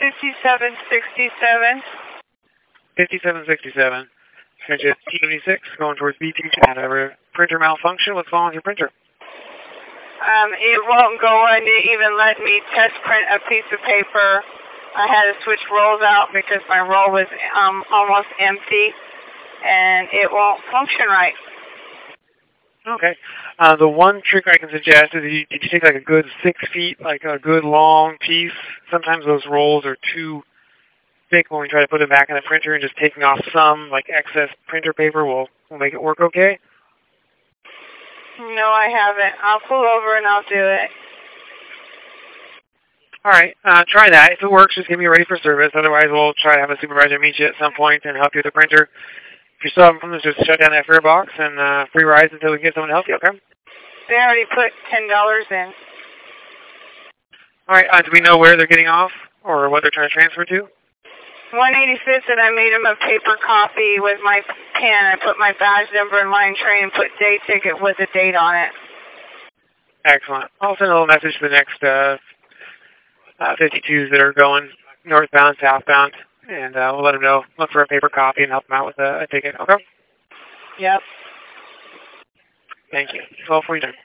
5767. 5767. Printer T76 going towards B2 Canada. Printer malfunction. What's wrong with your printer? It won't go on to even let me test print a piece of paper. I had to switch rolls out because my roll was almost empty, and it won't function right. Okay. The one trick I can suggest is you take like a good 6 feet, like a good long piece. Sometimes those rolls are too thick when we try to put them back in the printer, and just taking off some like excess printer paper will make it work okay. No, I haven't. I'll pull over and I'll do it. All right. Try that. If it works, just get me ready for service. Otherwise, we'll try to have a supervisor meet you at some point and help you with the printer. If you still have problems, just shut down that fare box and free rides until we can get someone to help you, okay? They already put $10 in. All right. Do we know where they're getting off or what they're trying to transfer to? 185th, and I made him a paper copy with my pen. I put my badge number and line train and put day ticket with a date on it. Excellent. I'll send a little message to the next 52s that are going northbound, southbound, and we'll let them know. Look for a paper copy and help them out with a ticket. Okay? Yep. Thank you. 12:49.